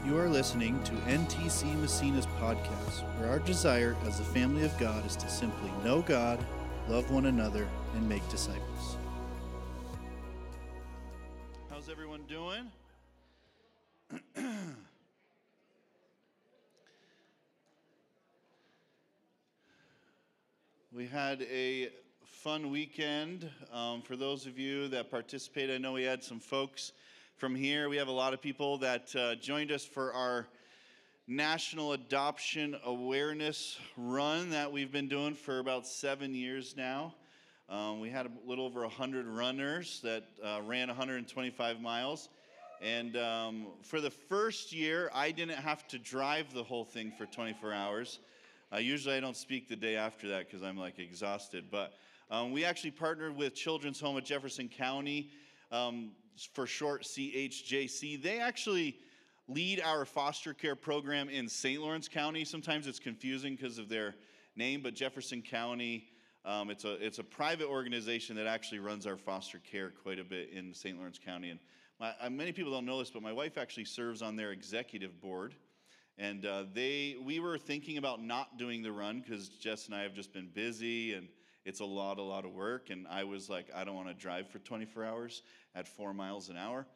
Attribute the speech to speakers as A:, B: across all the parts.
A: You are listening to NTC Messina's podcast, where our desire as the family of God is to simply know God, love one another, and make disciples. How's everyone doing? We had a fun weekend. For those of you that participated, I know we had some folks from here. We have a lot of people that joined us for our National Adoption Awareness Run that we've been doing for about 7 years now. We had a little over 100 runners that ran 125 miles. And for the first year, I didn't have to drive the whole thing for 24 hours. Usually I don't speak the day after that because I'm like exhausted. But we actually partnered with Children's Home of Jefferson County, for short CHJC. They actually lead our foster care program in St. Lawrence County. Sometimes it's confusing because of their name, but Jefferson County, it's a private organization that actually runs our foster care quite a bit in St. Lawrence County. And many people don't know this, but my wife actually serves on their executive board. And we were thinking about not doing the run because Jess and I have just been busy and it's a lot of work. And I was like, I don't want to drive for 24 hours at 4 miles an hour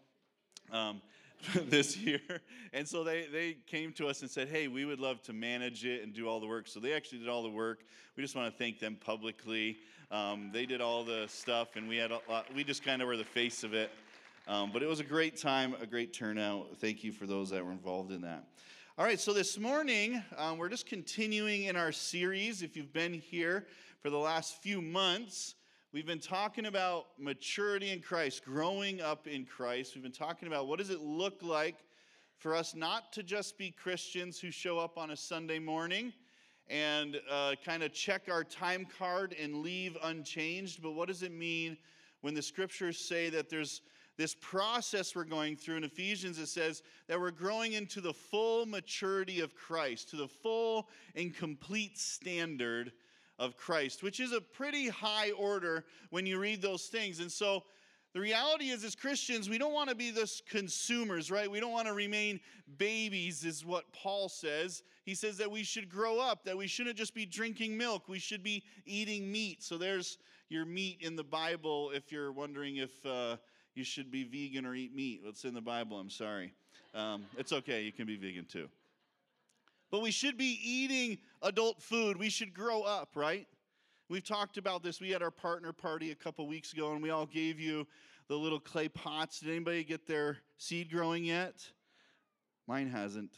A: this year. And so they came to us and said, hey, we would love to manage it and do all the work. So they actually did all the work. We just want to thank them publicly. They did all the stuff, and we just kind of were the face of it. But it was a great time, a great turnout. Thank you for those that were involved in that. All right, so this morning, we're just continuing in our series. If you've been here for the last few months, we've been talking about maturity in Christ, growing up in Christ. We've been talking about what does it look like for us not to just be Christians who show up on a Sunday morning and kind of check our time card and leave unchanged, but what does it mean when the scriptures say that there's this process we're going through? In Ephesians, it says that we're growing into the full maturity of Christ, to the full and complete standard of Christ, which is a pretty high order when you read those things. And so the reality is, as Christians, we don't want to be this consumers, right? We don't want to remain babies, is what Paul says. He says that we should grow up, that we shouldn't just be drinking milk. We should be eating meat. So there's your meat in the Bible if you're wondering if you should be vegan or eat meat. It's in the Bible, I'm sorry. It's okay, you can be vegan too. But we should be eating adult food. We should grow up, right? We've talked about this. We had our partner party a couple weeks ago, and we all gave you the little clay pots. Did anybody get their seed growing yet? Mine hasn't.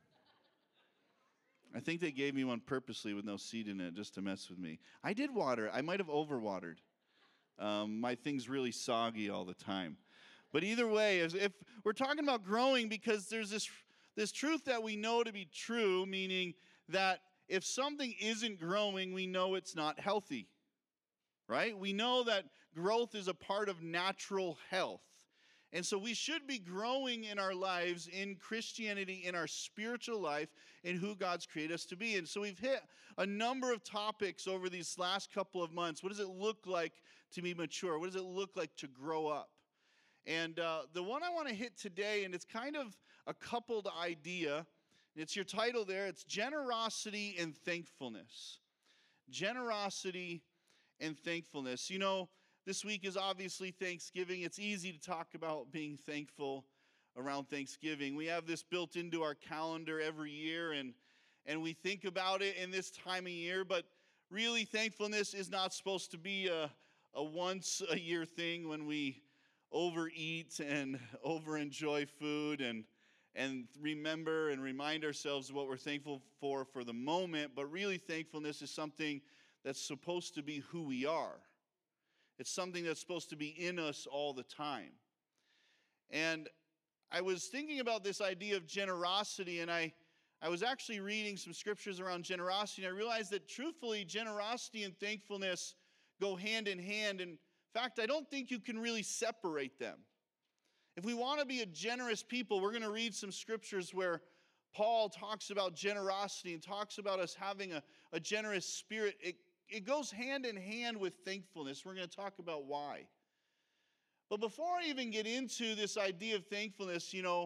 A: I think they gave me one purposely with no seed in it just to mess with me. I did water. I might have overwatered. My thing's really soggy all the time. But either way, if we're talking about growing, because there's this truth that we know to be true, meaning that if something isn't growing, we know it's not healthy, right? We know that growth is a part of natural health. And so we should be growing in our lives, in Christianity, in our spiritual life, in who God's created us to be. And so we've hit a number of topics over these last couple of months. What does it look like to be mature? What does it look like to grow up? And the one I want to hit today, and it's kind of a coupled idea. It's your title there. It's generosity and thankfulness. Generosity and thankfulness. You know, this week is obviously Thanksgiving. It's easy to talk about being thankful around Thanksgiving. We have this built into our calendar every year, and we think about it in this time of year. But really, thankfulness is not supposed to be a once-a-year thing when we overeat and over-enjoy food and remember and remind ourselves of what we're thankful for the moment. But really, thankfulness is something that's supposed to be who we are. It's something that's supposed to be in us all the time. And I was thinking about this idea of generosity, and I was actually reading some scriptures around generosity, and I realized that truthfully, generosity and thankfulness go hand in hand. In fact, I don't think you can really separate them. If we want to be a generous people, we're going to read some scriptures where Paul talks about generosity and talks about us having a generous spirit. It goes hand in hand with thankfulness. We're going to talk about why. But before I even get into this idea of thankfulness, you know,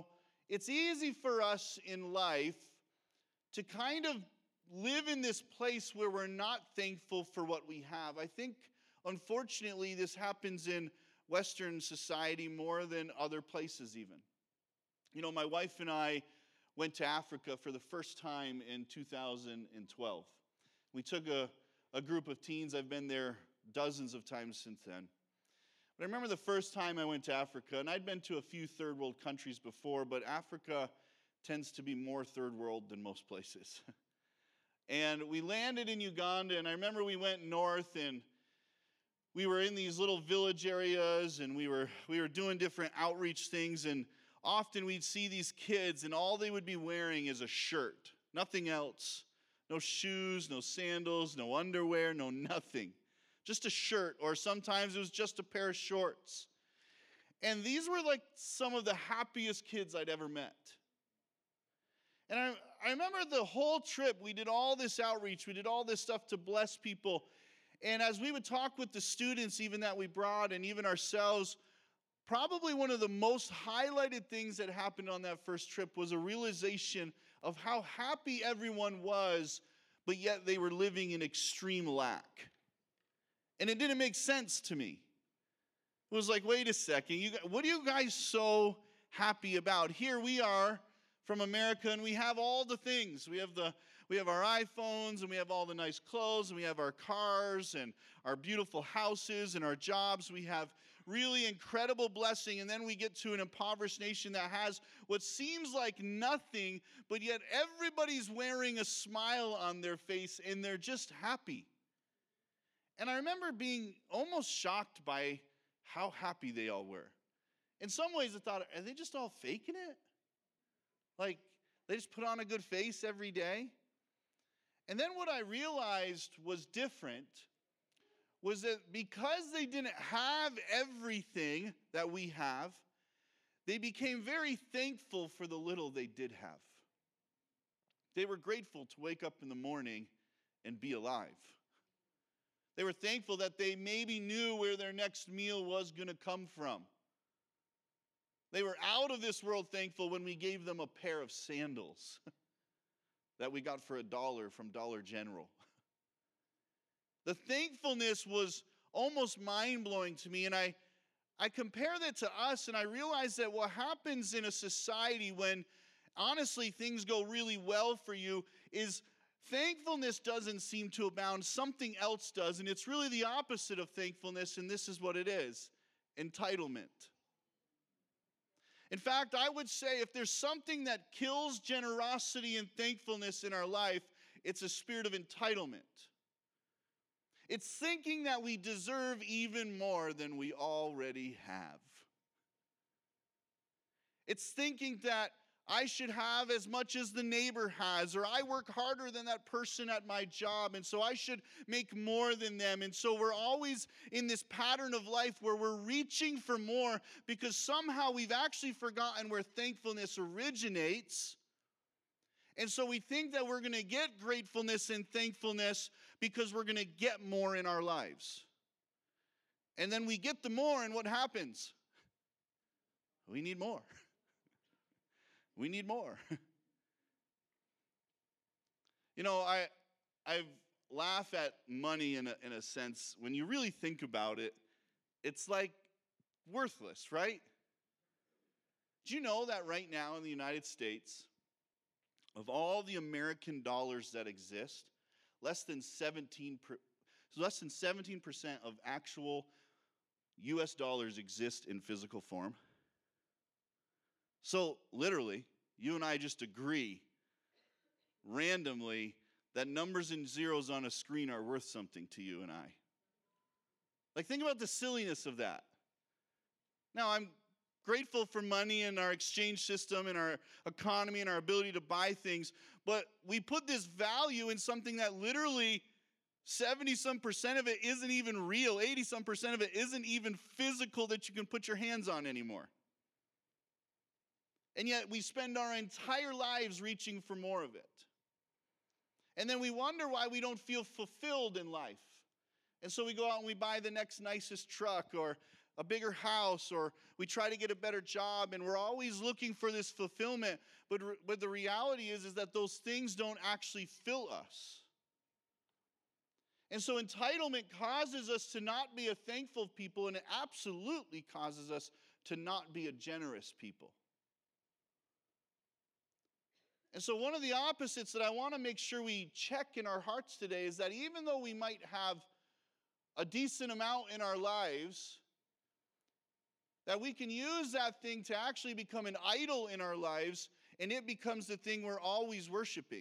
A: it's easy for us in life to kind of live in this place where we're not thankful for what we have. I think, unfortunately, this happens in Western society more than other places even. You know, my wife and I went to Africa for the first time in 2012. We took a group of teens. I've been there dozens of times since then. But I remember the first time I went to Africa, and I'd been to a few third world countries before, but Africa tends to be more third world than most places. And we landed in Uganda, and I remember we went north, and we were in these little village areas, and we were doing different outreach things, and often we'd see these kids, and all they would be wearing is a shirt, nothing else. No shoes, no sandals, no underwear, no nothing. Just a shirt, or sometimes it was just a pair of shorts. And these were like some of the happiest kids I'd ever met. And I remember the whole trip, we did all this outreach, we did all this stuff to bless people. And as we would talk with the students, even that we brought, and even ourselves, probably one of the most highlighted things that happened on that first trip was a realization of how happy everyone was, but yet they were living in extreme lack. And it didn't make sense to me. It was like, wait a second, what are you guys so happy about? Here we are from America, and we have all the things. We have our iPhones, and we have all the nice clothes, and we have our cars, and our beautiful houses, and our jobs. We have really incredible blessing, and then we get to an impoverished nation that has what seems like nothing, but yet everybody's wearing a smile on their face, and they're just happy. And I remember being almost shocked by how happy they all were. In some ways, I thought, are they just all faking it? Like, they just put on a good face every day? And then what I realized was different was that because they didn't have everything that we have, they became very thankful for the little they did have. They were grateful to wake up in the morning and be alive. They were thankful that they maybe knew where their next meal was going to come from. They were out of this world thankful when we gave them a pair of sandals that we got for $1 from Dollar General. The thankfulness was almost mind-blowing to me, and I compare that to us, and I realize that what happens in a society when, honestly, things go really well for you is thankfulness doesn't seem to abound. Something else does, and it's really the opposite of thankfulness, and this is what it is: entitlement. In fact, I would say if there's something that kills generosity and thankfulness in our life, it's a spirit of entitlement. It's thinking that we deserve even more than we already have. It's thinking that I should have as much as the neighbor has, or I work harder than that person at my job, and so I should make more than them. And so we're always in this pattern of life where we're reaching for more because somehow we've actually forgotten where thankfulness originates. And so we think that we're going to get gratefulness and thankfulness because we're going to get more in our lives. And then we get the more, and what happens? We need more. We need more. You know, I laugh at money in a sense. When you really think about it, it's like worthless, right? Do you know that right now in the United States, of all the American dollars that exist, less than 17% of actual U.S. dollars exist in physical form? So literally, you and I just agree randomly that numbers and zeros on a screen are worth something to you and I. Like, think about the silliness of that. Now, I'm grateful for money and our exchange system and our economy and our ability to buy things, but we put this value in something that literally 70-some% of it isn't even real. 80-some% of it isn't even physical that you can put your hands on anymore. And yet we spend our entire lives reaching for more of it. And then we wonder why we don't feel fulfilled in life. And so we go out and we buy the next nicest truck or a bigger house, or we try to get a better job, and we're always looking for this fulfillment. But the reality is that those things don't actually fill us. And so entitlement causes us to not be a thankful people, and it absolutely causes us to not be a generous people. And so one of the opposites that I want to make sure we check in our hearts today is that even though we might have a decent amount in our lives, that we can use that thing to actually become an idol in our lives, and it becomes the thing we're always worshiping.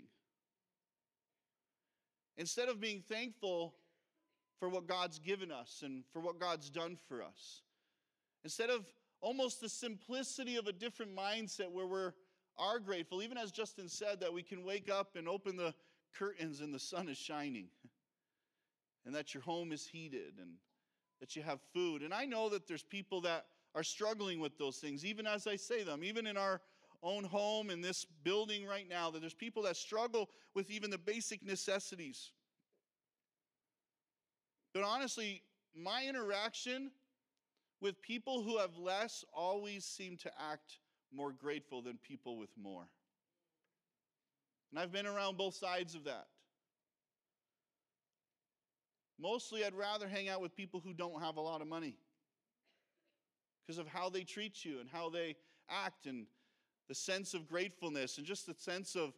A: Instead of being thankful for what God's given us and for what God's done for us. Instead of almost the simplicity of a different mindset where we are grateful, even as Justin said, that we can wake up and open the curtains and the sun is shining. And that your home is heated and that you have food. And I know that there's people that are struggling with those things, even as I say them, even in our own home, in this building right now, that there's people that struggle with even the basic necessities. But honestly, my interaction with people who have less always seem to act more grateful than people with more. And I've been around both sides of that. Mostly, I'd rather hang out with people who don't have a lot of money because of how they treat you and how they act and the sense of gratefulness and just the sense of,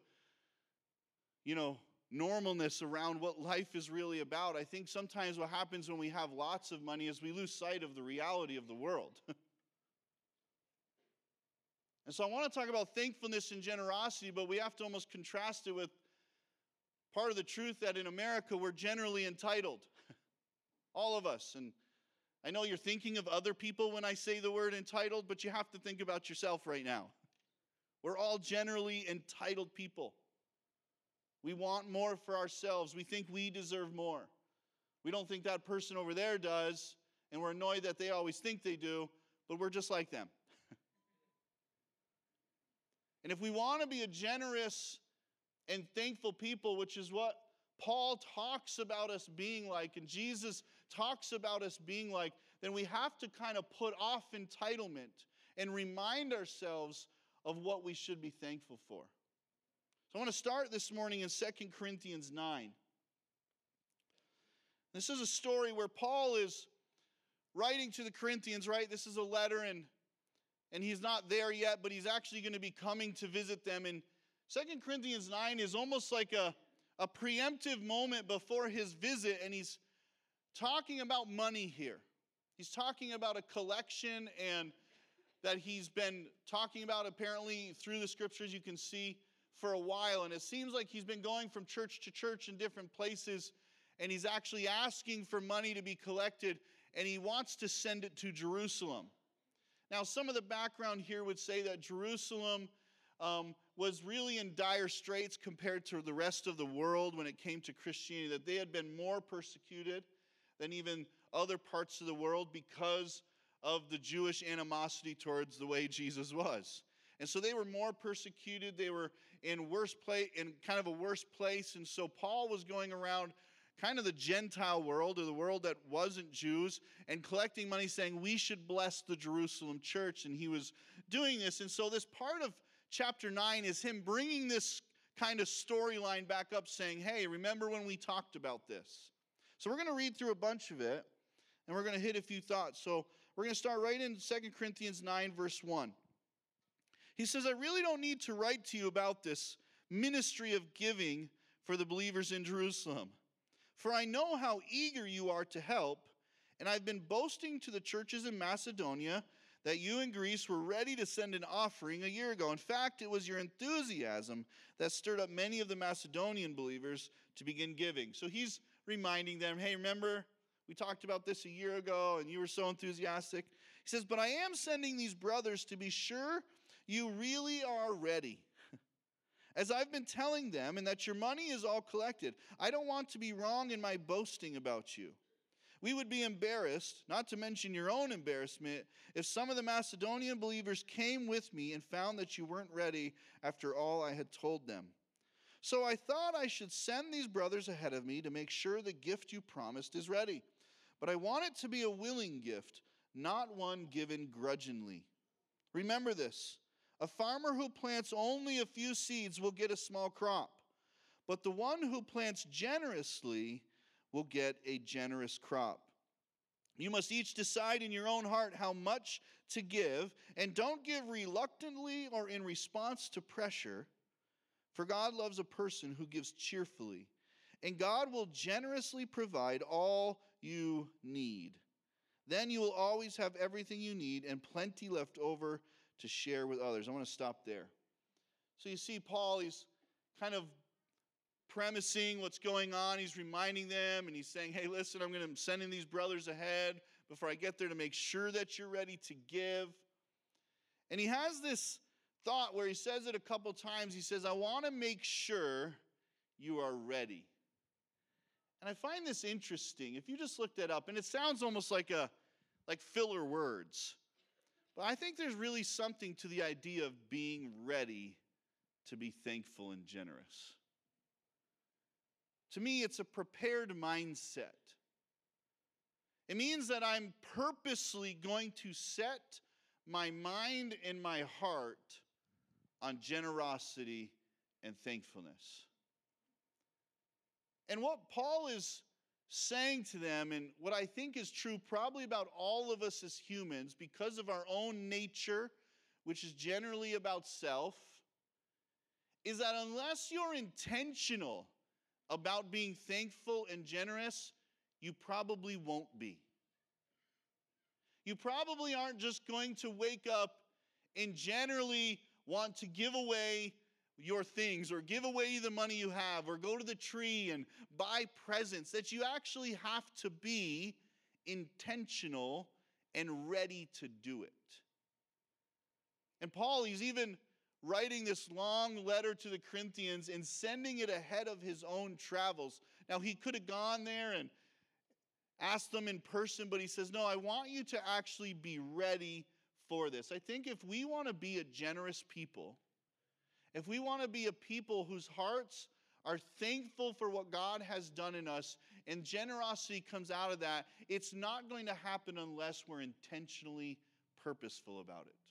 A: normalness around what life is really about. I think sometimes what happens when we have lots of money is we lose sight of the reality of the world. And so I want to talk about thankfulness and generosity, but we have to almost contrast it with part of the truth that in America we're generally entitled. All of us. And I know you're thinking of other people when I say the word entitled, but you have to think about yourself right now. We're all generally entitled people. We want more for ourselves. We think we deserve more. We don't think that person over there does, and we're annoyed that they always think they do, but we're just like them. And if we want to be a generous and thankful people, which is what Paul talks about us being like, and Jesus talks about us being like, then we have to kind of put off entitlement and remind ourselves of what we should be thankful for. So I want to start this morning in 2 Corinthians 9. This is a story where Paul is writing to the Corinthians, right? This is a letter, and he's not there yet, but he's actually going to be coming to visit them. And 2 Corinthians 9 is almost like a preemptive moment before his visit, and he's talking about money here. He's talking about a collection and that he's been talking about apparently through the scriptures you can see for a while. And it seems like he's been going from church to church in different places, and he's actually asking for money to be collected, and he wants to send it to Jerusalem. Now, some of the background here would say that Jerusalem was really in dire straits compared to the rest of the world when it came to Christianity, that they had been more persecuted than even other parts of the world because of the Jewish animosity towards the way Jesus was. And so they were more persecuted. They were in kind of a worse place. And so Paul was going around kind of the Gentile world, or the world that wasn't Jews, and collecting money saying we should bless the Jerusalem church. And he was doing this. And so this part of chapter 9 is him bringing this kind of storyline back up, saying, hey, remember when we talked about this? So we're going to read through a bunch of it, and we're going to hit a few thoughts. So we're going to start right in 2 Corinthians 9, verse 1. He says, I really don't need to write to you about this ministry of giving for the believers in Jerusalem. For I know how eager you are to help, and I've been boasting to the churches in Macedonia that you in Greece were ready to send an offering a year ago. In fact, it was your enthusiasm that stirred up many of the Macedonian believers to begin giving. So he's reminding them, hey, remember, we talked about this a year ago, and you were so enthusiastic. He says, but I am sending these brothers to be sure you really are ready. As I've been telling them, and that your money is all collected. I don't want to be wrong in my boasting about you. We would be embarrassed, not to mention your own embarrassment, if some of the Macedonian believers came with me and found that you weren't ready after all I had told them. So I thought I should send these brothers ahead of me to make sure the gift you promised is ready. But I want it to be a willing gift, not one given grudgingly. Remember this, a farmer who plants only a few seeds will get a small crop, but the one who plants generously will get a generous crop. You must each decide in your own heart how much to give, and don't give reluctantly or in response to pressure, for God loves a person who gives cheerfully, and God will generously provide all you need. Then you will always have everything you need and plenty left over to share with others. I want to stop there. So you see Paul, he's kind of premising what's going on. He's reminding them, and he's saying, hey, listen, I'm sending these brothers ahead before I get there to make sure that you're ready to give. And he has this thought where he says it a couple times. He says, I want to make sure you are ready. And I find this interesting. If you just look that up, and it sounds almost like filler words, but I think there's really something to the idea of being ready to be thankful and generous. To me, it's a prepared mindset. It means that I'm purposely going to set my mind and my heart on generosity and thankfulness. And what Paul is saying to them, and what I think is true probably about all of us as humans, because of our own nature, which is generally about self, is that unless you're intentional about being thankful and generous, you probably won't be. You probably aren't just going to wake up and generally want to give away your things or give away the money you have or go to the tree and buy presents, that you actually have to be intentional and ready to do it. And Paul, he's even writing this long letter to the Corinthians and sending it ahead of his own travels. Now, he could have gone there and asked them in person, but he says, no, I want you to actually be ready for this. I think if we want to be a generous people, if we want to be a people whose hearts are thankful for what God has done in us, and generosity comes out of that, it's not going to happen unless we're intentionally purposeful about it.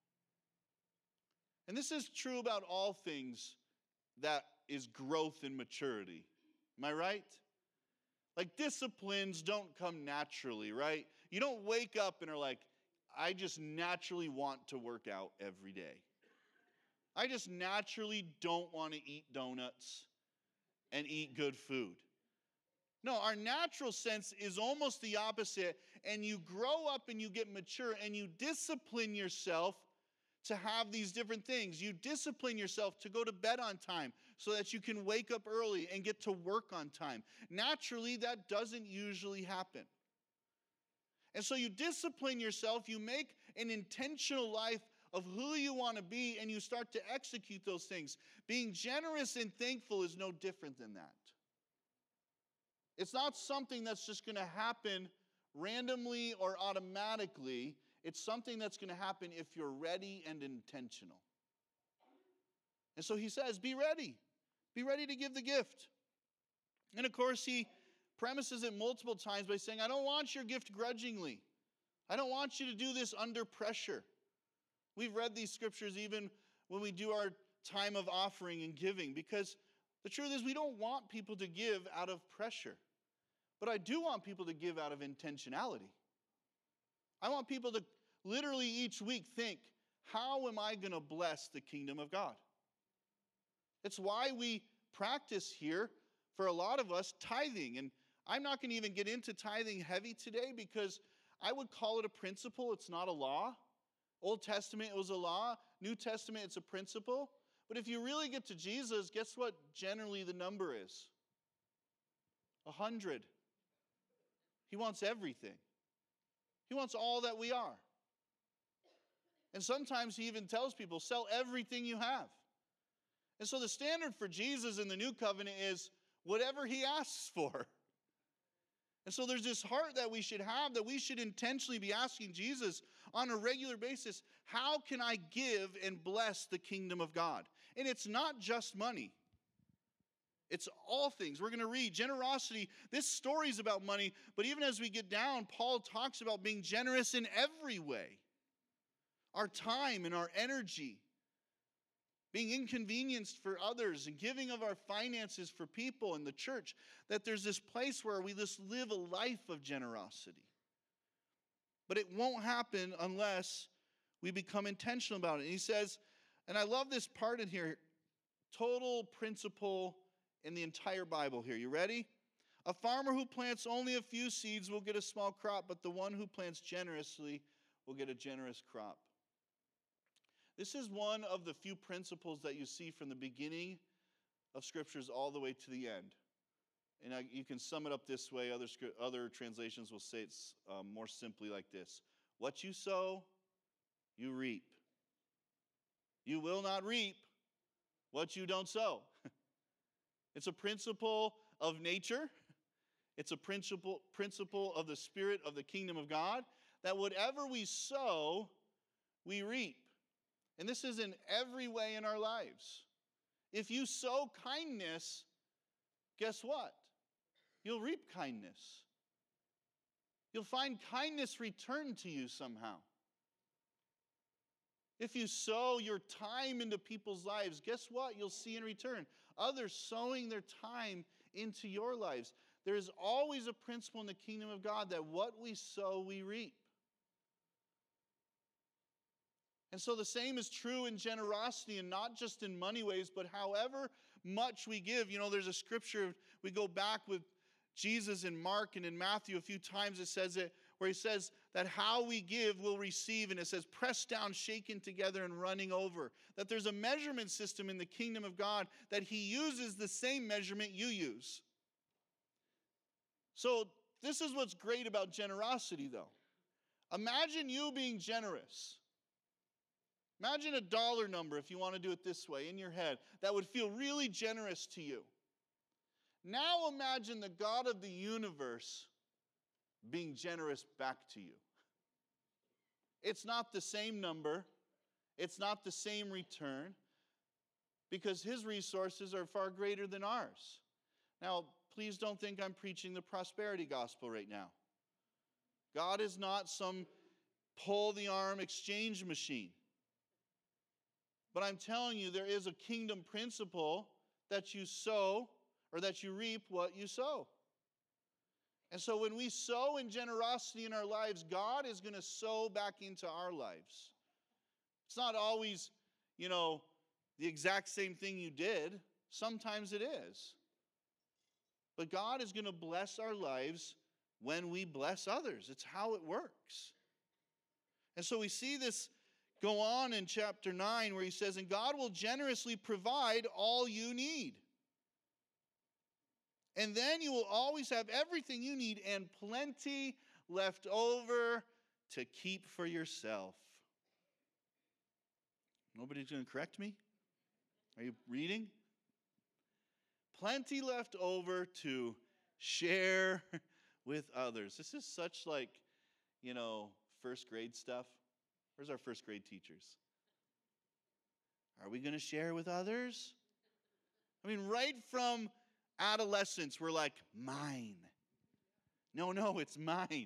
A: And this is true about all things that is growth and maturity. Am I right? Like disciplines don't come naturally, right? You don't wake up and are like, I just naturally want to work out every day. I just naturally don't want to eat donuts and eat good food. No, our natural sense is almost the opposite. And you grow up and you get mature and you discipline yourself to have these different things. You discipline yourself to go to bed on time so that you can wake up early and get to work on time. Naturally, that doesn't usually happen. And so you discipline yourself, you make an intentional life of who you want to be, and you start to execute those things. Being generous and thankful is no different than that. It's not something that's just going to happen randomly or automatically. It's something that's going to happen if you're ready and intentional. And so he says, be ready. Be ready to give the gift. And of course, he premises it multiple times by saying, I don't want your gift grudgingly. I don't want you to do this under pressure. We've read these scriptures even when we do our time of offering and giving, because the truth is we don't want people to give out of pressure. But I do want people to give out of intentionality. I want people to literally each week think, how am I going to bless the kingdom of God? It's why we practice here, for a lot of us, tithing. And I'm not going to even get into tithing heavy today because I would call it a principle. It's not a law. Old Testament, it was a law. New Testament, it's a principle. But if you really get to Jesus, guess what generally the number is? 100. He wants everything. He wants all that we are. And sometimes he even tells people, sell everything you have. And so the standard for Jesus in the new covenant is whatever he asks for. And so there's this heart that we should have, that we should intentionally be asking Jesus on a regular basis, how can I give and bless the kingdom of God? And it's not just money. It's all things. We're going to read generosity. This story is about money, but even as we get down, Paul talks about being generous in every way. Our time and our energy, being inconvenienced for others, and giving of our finances for people in the church, that there's this place where we just live a life of generosity. But it won't happen unless we become intentional about it. And he says, and I love this part in here, total principle in the entire Bible here. You ready? A farmer who plants only a few seeds will get a small crop, but the one who plants generously will get a generous crop. This is one of the few principles that you see from the beginning of Scriptures all the way to the end. And you can sum it up this way. Other translations will say it's more simply like this. What you sow, you reap. You will not reap what you don't sow. It's a principle of nature. It's a principle of the spirit of the kingdom of God, that whatever we sow, we reap. And this is in every way in our lives. If you sow kindness, guess what? You'll reap kindness. You'll find kindness returned to you somehow. If you sow your time into people's lives, guess what? You'll see in return others sowing their time into your lives. There is always a principle in the kingdom of God that what we sow, we reap. And so the same is true in generosity, and not just in money ways, but however much we give. You know, there's a scripture, we go back with Jesus in Mark and in Matthew a few times, it says it, where he says that how we give we'll receive, and it says pressed down, shaken together, and running over. That there's a measurement system in the kingdom of God that he uses the same measurement you use. So this is what's great about generosity, though. Imagine you being generous. Imagine a dollar number, if you want to do it this way, in your head, that would feel really generous to you. Now imagine the God of the universe being generous back to you. It's not the same number. It's not the same return, because his resources are far greater than ours. Now, please don't think I'm preaching the prosperity gospel right now. God is not some pull-the-arm exchange machine. But I'm telling you, there is a kingdom principle that you sow, or that you reap what you sow. And so when we sow in generosity in our lives, God is going to sow back into our lives. It's not always, the exact same thing you did. Sometimes it is. But God is going to bless our lives when we bless others. It's how it works. And so we see this go on in chapter 9 where he says, and God will generously provide all you need. And then you will always have everything you need and plenty left over to keep for yourself. Nobody's going to correct me? Are you reading? Plenty left over to share with others. This is such first grade stuff. Where's our first grade teachers? Are we going to share with others? I mean, right from adolescence, we're like, mine. No, it's mine.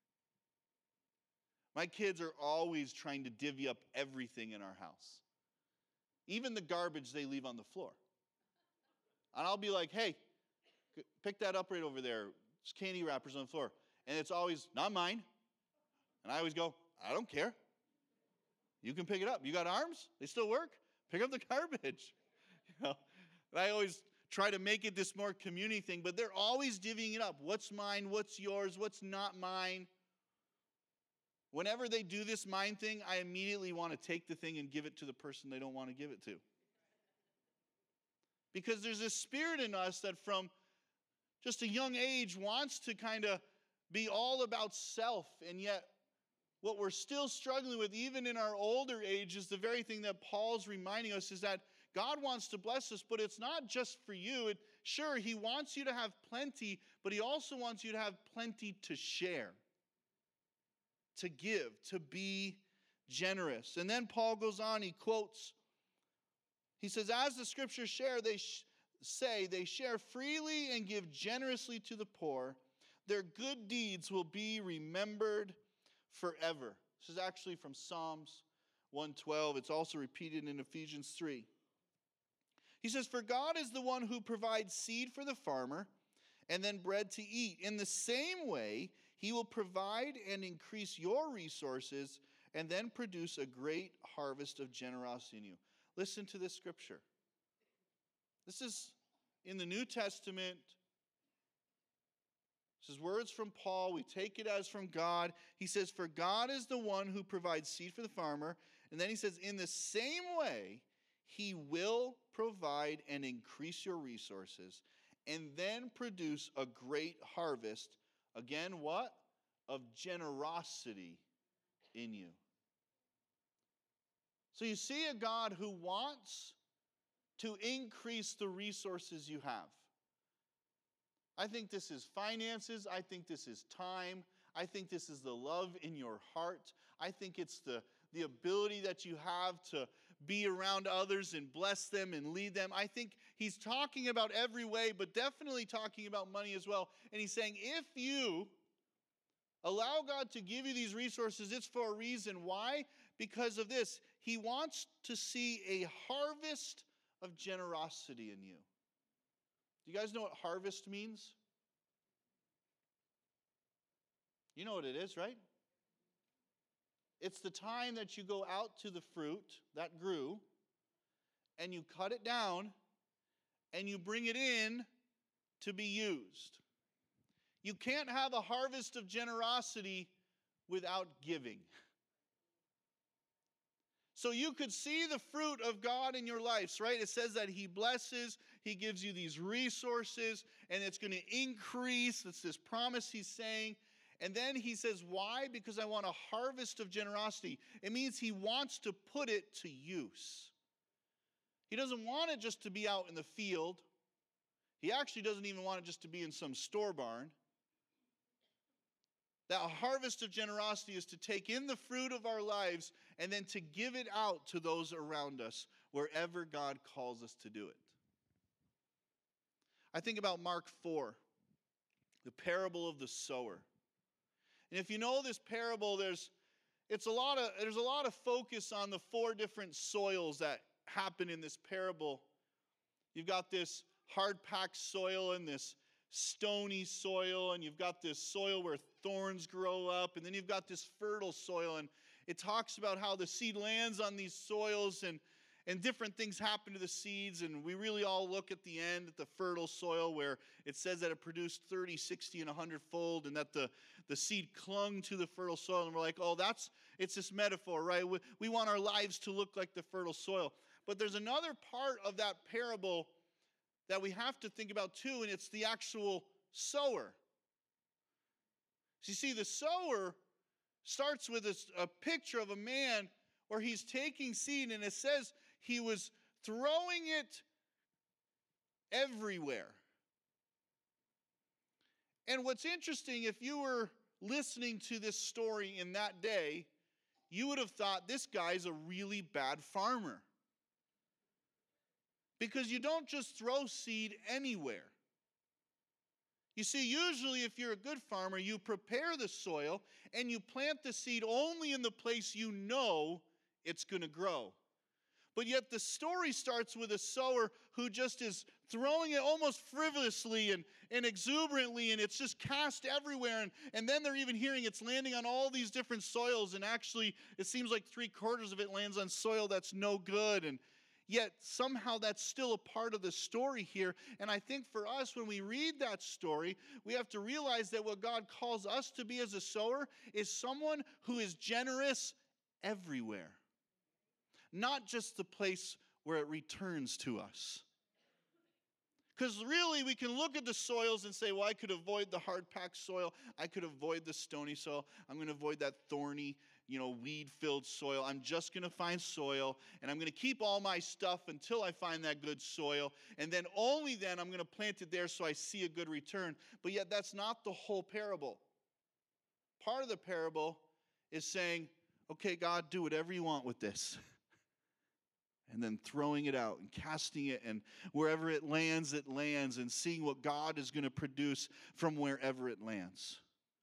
A: My kids are always trying to divvy up everything in our house. Even the garbage they leave on the floor. And I'll be like, hey, pick that up right over there. It's candy wrappers on the floor. And it's always, not mine. And I always go, I don't care. You can pick it up. You got arms? They still work? Pick up the garbage. And I always try to make it this more community thing, but they're always divvying it up. What's mine? What's yours? What's not mine? Whenever they do this mine thing, I immediately want to take the thing and give it to the person they don't want to give it to. Because there's this spirit in us that from just a young age wants to kind of be all about self, and yet what we're still struggling with, even in our older age, is the very thing that Paul's reminding us is that God wants to bless us, but it's not just for you. Sure, he wants you to have plenty, but he also wants you to have plenty to share, to give, to be generous. And then Paul goes on, he quotes, he says, as the scriptures say they share freely and give generously to the poor, their good deeds will be remembered forever. This is actually from Psalms 112. It's also repeated in Ephesians 3. He says, "For God is the one who provides seed for the farmer and then bread to eat. In the same way, he will provide and increase your resources and then produce a great harvest of generosity in you." Listen to this scripture. This is in the New Testament. This is words from Paul. We take it as from God. He says, "For God is the one who provides seed for the farmer." And then he says, "In the same way, he will provide and increase your resources and then produce a great harvest." Again, what? Of generosity in you. So you see a God who wants to increase the resources you have. I think this is finances. I think this is time. I think this is the love in your heart. I think it's the ability that you have to be around others and bless them and lead them. I think he's talking about every way, but definitely talking about money as well. And he's saying, if you allow God to give you these resources, it's for a reason. Why? Because of this. He wants to see a harvest of generosity in you. Do you guys know what harvest means? You know what it is, right? It's the time that you go out to the fruit that grew and you cut it down and you bring it in to be used. You can't have a harvest of generosity without giving. So you could see the fruit of God in your lives, right? It says that he blesses, he gives you these resources, and it's going to increase. It's this promise he's saying. And then he says, why? Because I want a harvest of generosity. It means he wants to put it to use. He doesn't want it just to be out in the field. He actually doesn't even want it just to be in some store barn. That harvest of generosity is to take in the fruit of our lives and then to give it out to those around us wherever God calls us to do it. I think about Mark 4, the parable of the sower. And if you know this parable, there's a lot of focus on the four different soils that happen in this parable. You've got this hard-packed soil and this stony soil, and you've got this soil where thorns grow up, and then you've got this fertile soil, and it talks about how the seed lands on these soils and different things happen to the seeds, and we really all look at the end at the fertile soil where it says that it produced 30, 60, and 100-fold, and that the seed clung to the fertile soil, and we're like, oh, it's this metaphor, right? We want our lives to look like the fertile soil. But there's another part of that parable that we have to think about too, and it's the actual sower. So you see, the sower starts with a picture of a man where he's taking seed, and it says he was throwing it everywhere. And what's interesting, if you were listening to this story in that day, you would have thought this guy's a really bad farmer. Because you don't just throw seed anywhere. You see, usually if you're a good farmer, you prepare the soil and you plant the seed only in the place you know it's going to grow. But yet the story starts with a sower who just is throwing it almost frivolously and exuberantly, and it's just cast everywhere. And then they're even hearing it's landing on all these different soils, and actually it seems like 3/4 of it lands on soil that's no good. And yet somehow that's still a part of the story here. And I think for us, when we read that story, we have to realize that what God calls us to be as a sower is someone who is generous everywhere. Not just the place where it returns to us. Because really, we can look at the soils and say, well, I could avoid the hard-packed soil. I could avoid the stony soil. I'm going to avoid that thorny, weed-filled soil. I'm just going to find soil, and I'm going to keep all my stuff until I find that good soil. And then only then I'm going to plant it there so I see a good return. But yet that's not the whole parable. Part of the parable is saying, okay, God, do whatever you want with this. and then throwing it out and casting it, and wherever it lands, and seeing what God is going to produce from wherever it lands.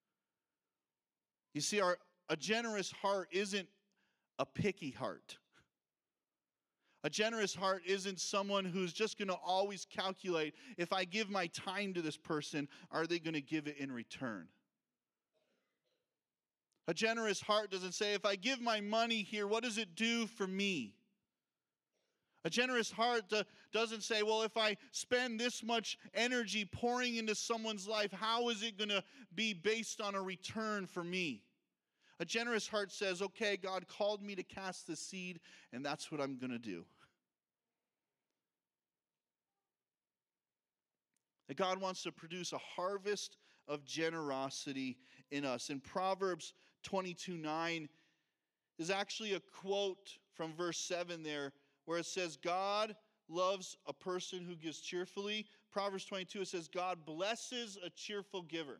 A: You see, a generous heart isn't a picky heart. A generous heart isn't someone who's just going to always calculate, if I give my time to this person, are they going to give it in return? A generous heart doesn't say, if I give my money here, what does it do for me? A generous heart doesn't say, well, if I spend this much energy pouring into someone's life, how is it going to be based on a return for me? A generous heart says, okay, God called me to cast the seed, and that's what I'm going to do. That God wants to produce a harvest of generosity in us. In Proverbs 22:9 is actually a quote from verse 7 there, where it says, God loves a person who gives cheerfully. Proverbs 22, it says, God blesses a cheerful giver.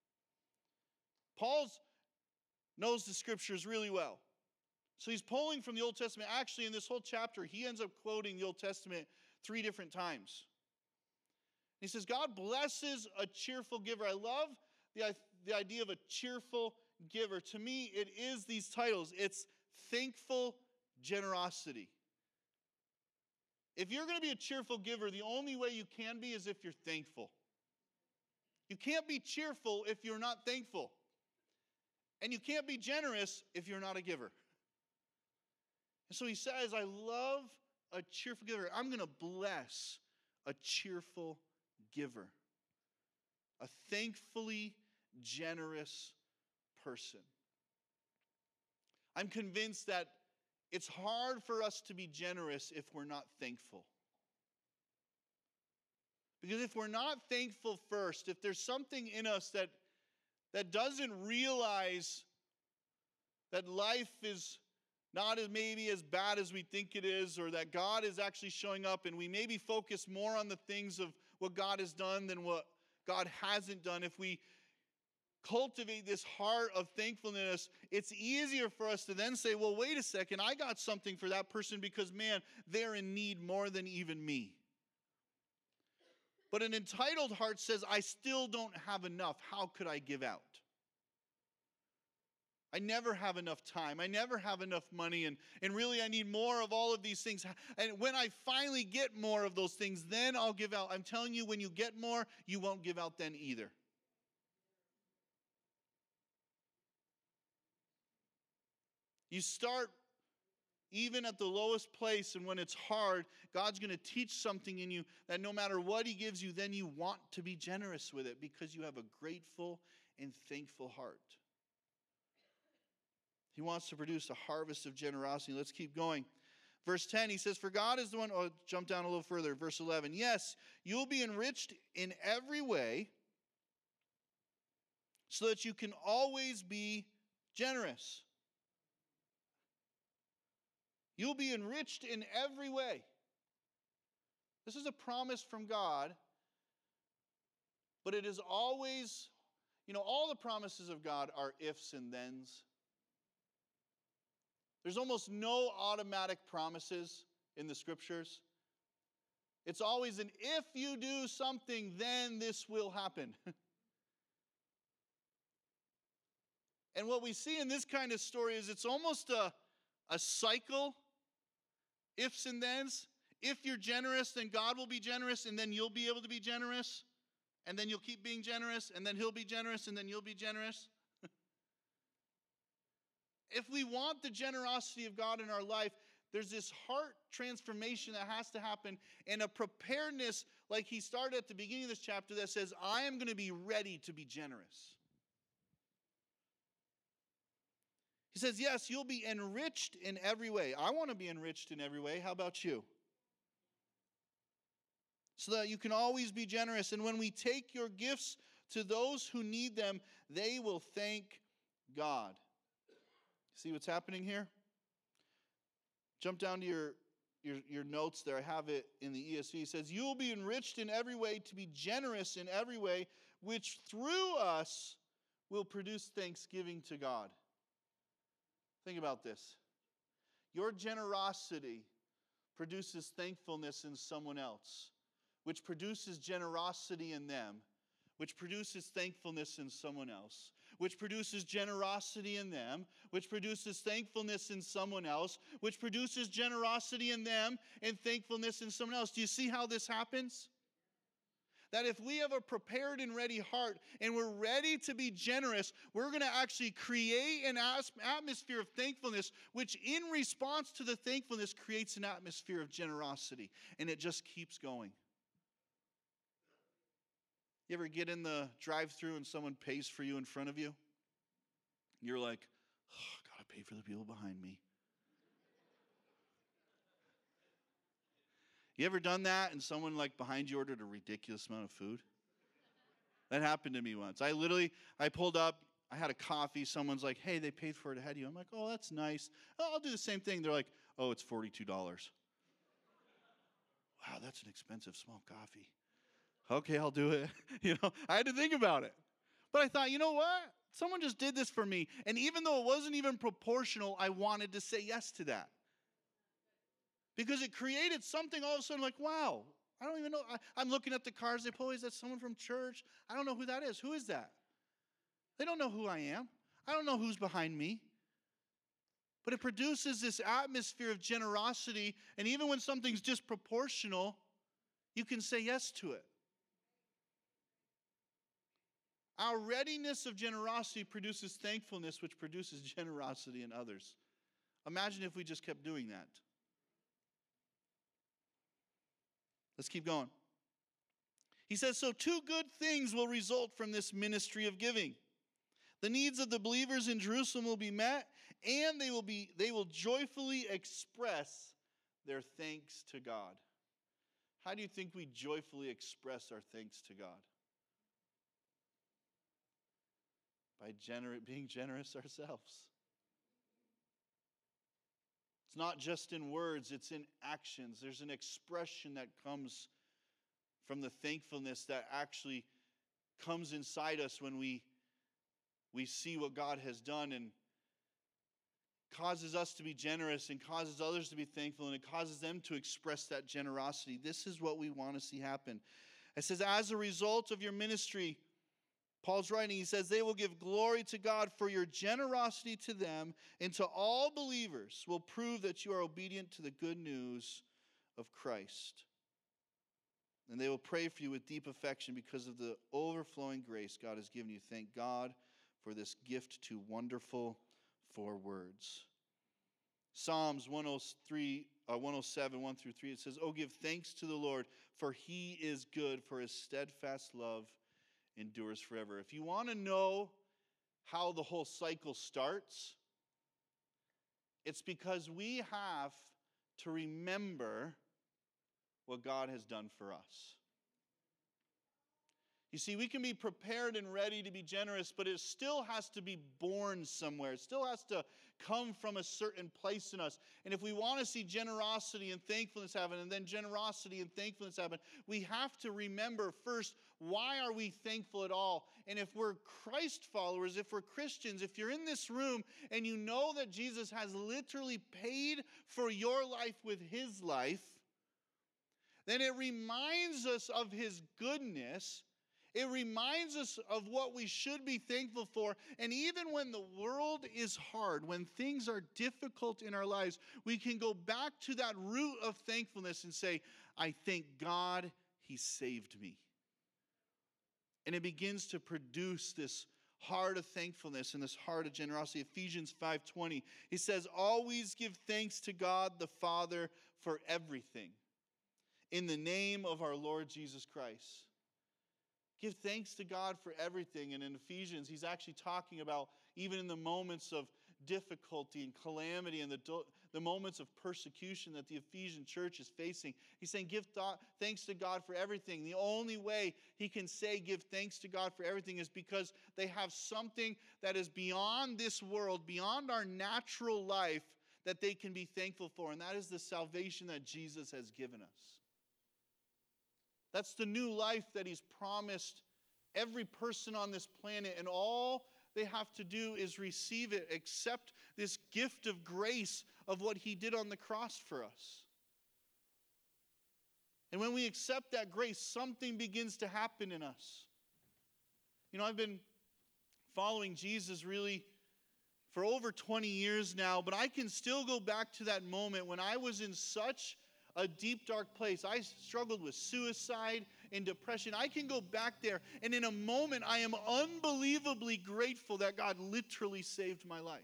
A: Paul knows the scriptures really well. So he's pulling from the Old Testament. Actually, in this whole chapter, he ends up quoting the Old Testament 3 different times. He says, God blesses a cheerful giver. I love the idea of a cheerful giver. To me, it is these titles. It's thankful generosity. If you're going to be a cheerful giver, the only way you can be is if you're thankful. You can't be cheerful if you're not thankful. And you can't be generous if you're not a giver. And so he says, I love a cheerful giver. I'm going to bless a cheerful giver. A thankfully generous person. I'm convinced that it's hard for us to be generous if we're not thankful. Because if we're not thankful first, if there's something in us that doesn't realize that life is not maybe as bad as we think it is, or that God is actually showing up, and we maybe focus more on the things of what God has done than what God hasn't done, if we cultivate this heart of thankfulness, it's easier for us to then say, well, wait a second, I got something for that person because, man, they're in need more than even me. But an entitled heart says, I still don't have enough. How could I give out? I never have enough time. I never have enough money. And really, I need more of all of these things. And when I finally get more of those things, then I'll give out. I'm telling you, when you get more, you won't give out then either. You start even at the lowest place, and when it's hard, God's going to teach something in you that no matter what he gives you, then you want to be generous with it because you have a grateful and thankful heart. He wants to produce a harvest of generosity. Let's keep going. Verse 10, he says, for God is the one, jump down a little further. Verse 11, yes, you'll be enriched in every way so that you can always be generous. You'll be enriched in every way. This is a promise from God, but it is always, all the promises of God are ifs and thens. There's almost no automatic promises in the scriptures. It's always an if you do something, then this will happen. And what we see in this kind of story is it's almost a cycle. Ifs and thens. If you're generous, then God will be generous, and then you'll be able to be generous. And then you'll keep being generous, and then he'll be generous, and then you'll be generous. If we want the generosity of God in our life, there's this heart transformation that has to happen, and a preparedness, like he started at the beginning of this chapter, that says, I am going to be ready to be generous. He says, yes, you'll be enriched in every way. I want to be enriched in every way. How about you? So that you can always be generous. And when we take your gifts to those who need them, they will thank God. See what's happening here? Jump down to your notes there. I have it in the ESV. It says, you will be enriched in every way to be generous in every way, which through us will produce thanksgiving to God. Think about this. Your generosity produces thankfulness in someone else, which produces generosity in them, which produces thankfulness in someone else, which produces generosity in them, which produces thankfulness in someone else, which produces generosity in them and thankfulness in someone else. Do you see how this happens? That if we have a prepared and ready heart and we're ready to be generous, we're going to actually create an atmosphere of thankfulness, which in response to the thankfulness creates an atmosphere of generosity. And it just keeps going. You ever get in the drive-thru and someone pays for you in front of you? You're like, oh, I gotta pay for the people behind me. You ever done that and someone like behind you ordered a ridiculous amount of food? That happened to me once. I pulled up, I had a coffee, someone's like, hey, they paid for it ahead of you. I'm like, oh, that's nice. Oh, I'll do the same thing. They're like, oh, it's $42. Wow, that's an expensive small coffee. Okay, I'll do it. I had to think about it. But I thought, you know what? Someone just did this for me. And even though it wasn't even proportional, I wanted to say yes to that. Because it created something all of a sudden like, wow, I don't even know. I'm looking at the cars they pull. Is that someone from church? I don't know who that is. Who is that? They don't know who I am. I don't know who's behind me. But it produces this atmosphere of generosity. And even when something's disproportional, you can say yes to it. Our readiness of generosity produces thankfulness, which produces generosity in others. Imagine if we just kept doing that. Let's keep going. He says, so two good things will result from this ministry of giving. The needs of the believers in Jerusalem will be met, and they will joyfully express their thanks to God. How do you think we joyfully express our thanks to God? By being generous ourselves. It's not just in words, it's in actions. There's an expression that comes from the thankfulness that actually comes inside us when we see what God has done and causes us to be generous and causes others to be thankful, and it causes them to express that generosity. This is what we want to see happen. It says, as a result of your ministry, Paul's writing, he says, they will give glory to God for your generosity to them, and to all believers will prove that you are obedient to the good news of Christ. And they will pray for you with deep affection because of the overflowing grace God has given you. Thank God for this gift too wonderful for words. Psalms 107, 1 through 3, it says, oh, give thanks to the Lord, for he is good, for his steadfast love endures forever. If you want to know how the whole cycle starts, it's because we have to remember what God has done for us. You see, we can be prepared and ready to be generous, but it still has to be born somewhere. It still has to come from a certain place in us. And if we want to see generosity and thankfulness happen, and then generosity and thankfulness happen, we have to remember first, why are we thankful at all? And if we're Christ followers, if we're Christians, if you're in this room and you know that Jesus has literally paid for your life with his life, then it reminds us of his goodness. It reminds us of what we should be thankful for. And even when the world is hard, when things are difficult in our lives, we can go back to that root of thankfulness and say, I thank God he saved me. And it begins to produce this heart of thankfulness and this heart of generosity. Ephesians 5:20, he says, always give thanks to God the Father for everything, in the name of our Lord Jesus Christ. Give thanks to God for everything. And in Ephesians, he's actually talking about even in the moments of difficulty and calamity and the moments of persecution that the Ephesian church is facing. He's saying give thanks to God for everything. The only way he can say give thanks to God for everything is because they have something that is beyond this world, beyond our natural life, that they can be thankful for. And that is the salvation that Jesus has given us. That's the new life that he's promised every person on this planet, and all they have to do is receive it, accept this gift of grace of what he did on the cross for us. And when we accept that grace, something begins to happen in us. You know, I've been following Jesus really for over 20 years now, but I can still go back to that moment when I was in such a deep, dark place. I struggled with suicide and depression. I can go back there, and in a moment, I am unbelievably grateful that God literally saved my life.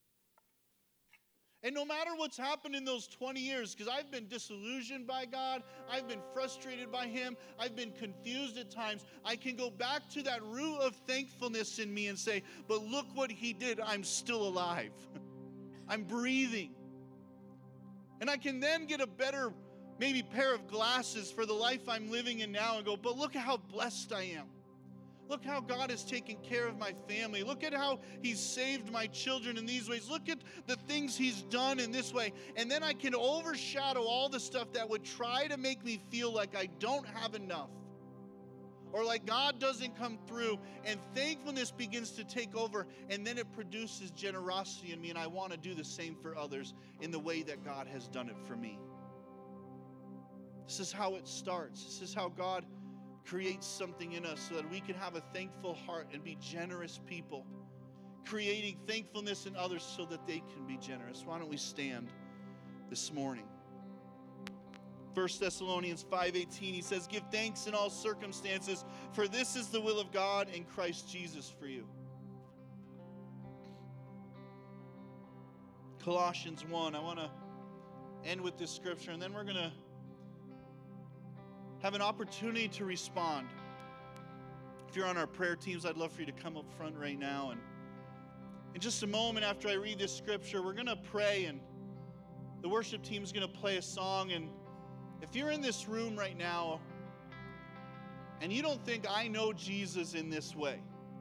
A: And no matter what's happened in those 20 years, because I've been disillusioned by God, I've been frustrated by Him, I've been confused at times, I can go back to that root of thankfulness in me and say, but look what He did, I'm still alive. I'm breathing. And I can then get a better, maybe pair of glasses for the life I'm living in now and go, but look at how blessed I am. Look how God has taken care of my family. Look at how He's saved my children in these ways. Look at the things He's done in this way. And then I can overshadow all the stuff that would try to make me feel like I don't have enough, or like God doesn't come through, and thankfulness begins to take over, and then it produces generosity in me, and I want to do the same for others in the way that God has done it for me. This is how it starts. This is how God creates something in us so that we can have a thankful heart and be generous people, creating thankfulness in others so that they can be generous. Why don't we stand this morning? 1 Thessalonians 5:18, he says, give thanks in all circumstances, for this is the will of God in Christ Jesus for you. Colossians 1, I want to end with this scripture, and then we're going to have an opportunity to respond. If you're on our prayer teams, I'd love for you to come up front right now. And in just a moment after I read this scripture, we're going to pray, and the worship team is going to play a song. And if you're in this room right now and you don't think I know Jesus in this way,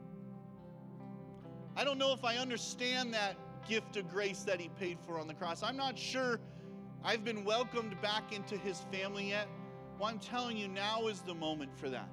A: I don't know if I understand that gift of grace that He paid for on the cross, I'm not sure I've been welcomed back into His family yet, well, I'm telling you, now is the moment for that.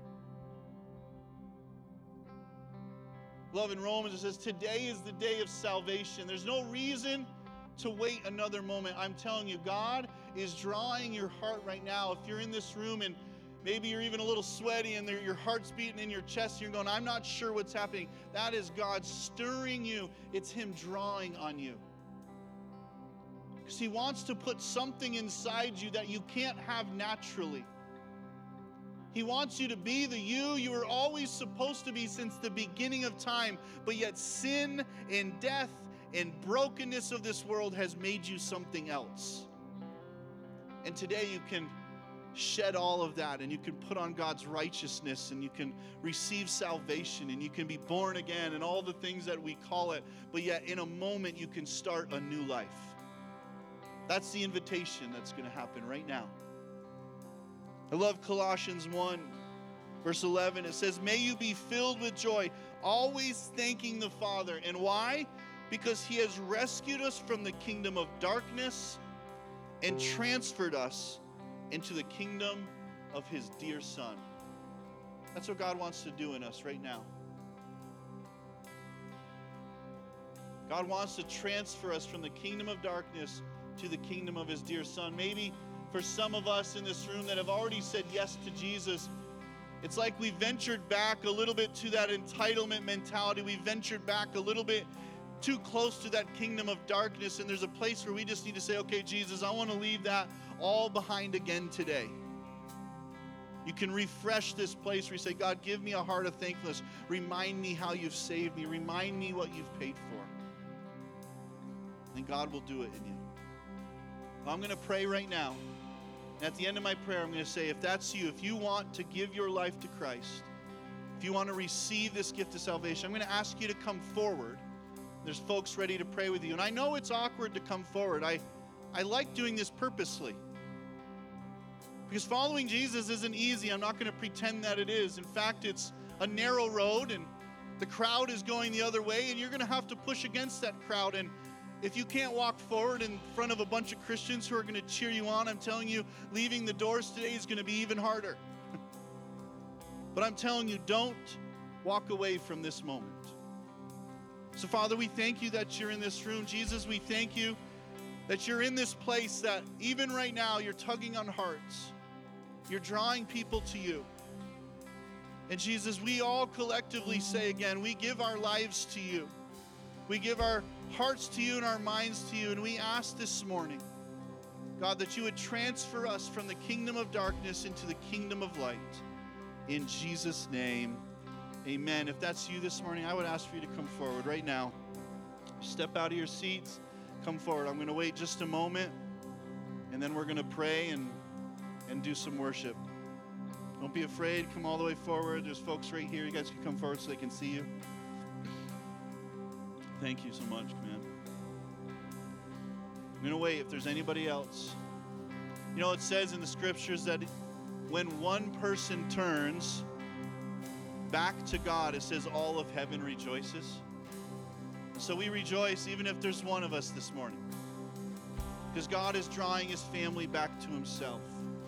A: Love in Romans, it says, today is the day of salvation. There's no reason to wait another moment. I'm telling you, God is drawing your heart right now. If you're in this room and maybe you're even a little sweaty and your heart's beating in your chest, you're going, I'm not sure what's happening. That is God stirring you. It's Him drawing on you. Because He wants to put something inside you that you can't have naturally. He wants you to be the you were always supposed to be since the beginning of time, but yet sin and death and brokenness of this world has made you something else. And today you can shed all of that, and you can put on God's righteousness, and you can receive salvation, and you can be born again, and all the things that we call it, but yet in a moment you can start a new life. That's the invitation that's going to happen right now. I love Colossians 1, verse 11. It says, may you be filled with joy, always thanking the Father. And why? Because He has rescued us from the kingdom of darkness and transferred us into the kingdom of His dear Son. That's what God wants to do in us right now. God wants to transfer us from the kingdom of darkness to the kingdom of His dear Son. Maybe for some of us in this room that have already said yes to Jesus, it's like we ventured back a little bit to that entitlement mentality. We ventured back a little bit too close to that kingdom of darkness, and there's a place where we just need to say, okay, Jesus, I want to leave that all behind again today. You can refresh this place where you say, God, give me a heart of thankfulness. Remind me how You've saved me. Remind me what You've paid for. And God will do it in you. I'm going to pray right now. And at the end of my prayer, I'm going to say, if that's you, if you want to give your life to Christ, if you want to receive this gift of salvation, I'm going to ask you to come forward. There's folks ready to pray with you. And I know it's awkward to come forward. I like doing this purposely. Because following Jesus isn't easy. I'm not going to pretend that it is. In fact, it's a narrow road, and the crowd is going the other way, and you're going to have to push against that crowd. And if you can't walk forward in front of a bunch of Christians who are going to cheer you on, I'm telling you, leaving the doors today is going to be even harder. But I'm telling you, don't walk away from this moment. So, Father, we thank You that You're in this room. Jesus, we thank You that You're in this place, that even right now You're tugging on hearts. You're drawing people to you. And Jesus, we all collectively say again, we give our lives to you. We give our hearts to you and our minds to you. And we ask this morning, God, that you would transfer us from the kingdom of darkness into the kingdom of light. In Jesus' name, amen. If that's you this morning, I would ask for you to come forward right now. Step out of your seats. Come forward. I'm going to wait just a moment, and then we're going to pray and do some worship. Don't be afraid. Come all the way forward. There's folks right here. You guys can come forward so they can see you. Thank you so much, man. I'm going to wait if there's anybody else. You know, it says in the scriptures that when one person turns back to God, it says all of heaven rejoices. So we rejoice even if there's one of us this morning, because God is drawing his family back to himself.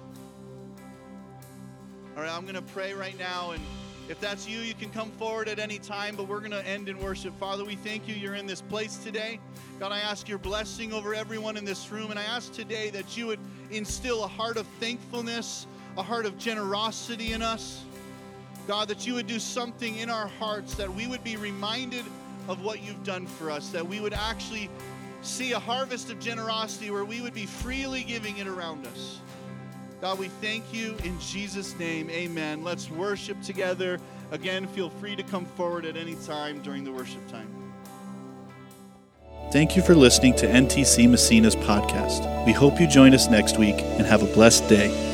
A: All right, I'm going to pray right now, and if that's you, you can come forward at any time, but we're going to end in worship. Father, we thank you. You're in this place today. God, I ask your blessing over everyone in this room, and I ask today that you would instill a heart of thankfulness, a heart of generosity in us. God, that you would do something in our hearts, that we would be reminded of what you've done for us, that we would actually see a harvest of generosity where we would be freely giving it around us. God, we thank you in Jesus' name. Amen. Let's worship together. Again, feel free to come forward at any time during the worship time. Thank you for listening to NTC Massena's podcast. We hope you join us next week and have a blessed day.